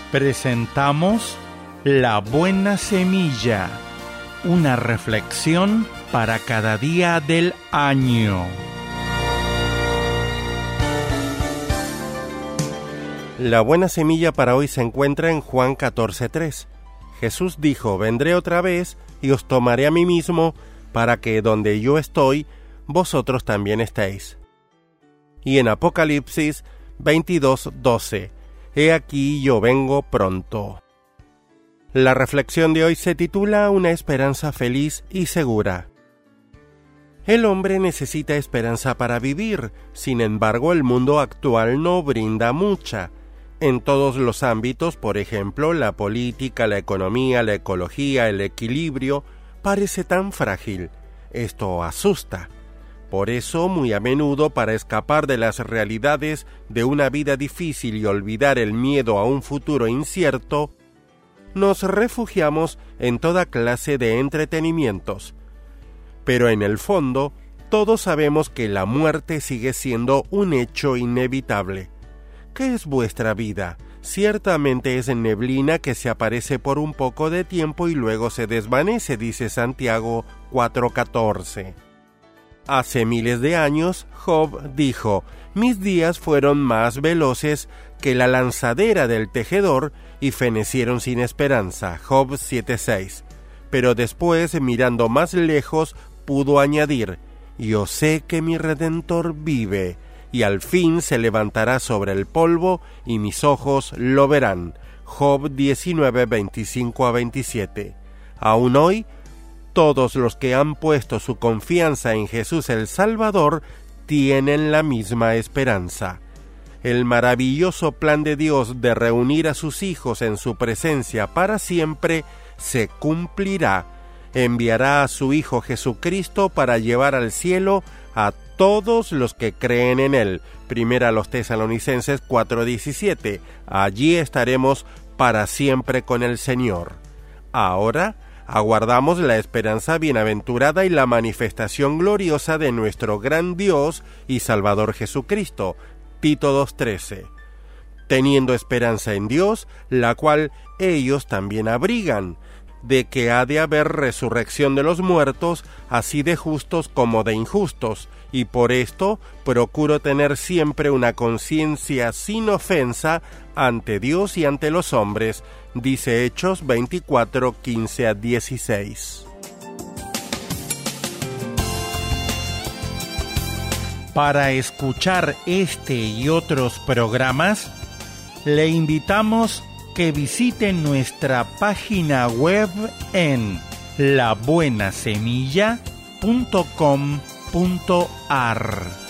Presentamos La Buena Semilla, una reflexión para cada día del año. La buena semilla para hoy se encuentra en Juan 14:3. Jesús dijo: vendré otra vez y os tomaré a mí mismo, para que donde yo estoy, vosotros también estéis. Y en Apocalipsis 22:12, he aquí yo vengo pronto. La reflexión de hoy se titula Una esperanza feliz y segura. El hombre necesita esperanza para vivir, sin embargo el mundo actual no brinda mucha. En todos los ámbitos, por ejemplo, la política, la economía, la ecología, el equilibrio, parece tan frágil. Esto asusta. Por eso, muy a menudo, para escapar de las realidades de una vida difícil y olvidar el miedo a un futuro incierto, nos refugiamos en toda clase de entretenimientos. Pero en el fondo, todos sabemos que la muerte sigue siendo un hecho inevitable. ¿Qué es vuestra vida? Ciertamente es neblina que se aparece por un poco de tiempo y luego se desvanece, dice Santiago 4:14. Hace miles de años, Job dijo: mis días fueron más veloces que la lanzadera del tejedor y fenecieron sin esperanza, Job 7:6. Pero después, mirando más lejos, pudo añadir: yo sé que mi Redentor vive, y al fin se levantará sobre el polvo, y mis ojos lo verán. Job 19:25-27. Aún hoy, todos los que han puesto su confianza en Jesús el Salvador tienen la misma esperanza. El maravilloso plan de Dios de reunir a sus hijos en su presencia para siempre se cumplirá. Enviará a su Hijo Jesucristo para llevar al cielo a todos los que creen en Él. Primera a los Tesalonicenses 4:17. Allí estaremos para siempre con el Señor. Ahora aguardamos la esperanza bienaventurada y la manifestación gloriosa de nuestro gran Dios y Salvador Jesucristo. Tito 2:13. Teniendo esperanza en Dios, la cual ellos también abrigan, de que ha de haber resurrección de los muertos, así de justos como de injustos, y por esto procuro tener siempre una conciencia sin ofensa ante Dios y ante los hombres, dice Hechos 24:15-16. Para escuchar este y otros programas, le invitamos que visiten nuestra página web en labuenasemilla.com.ar.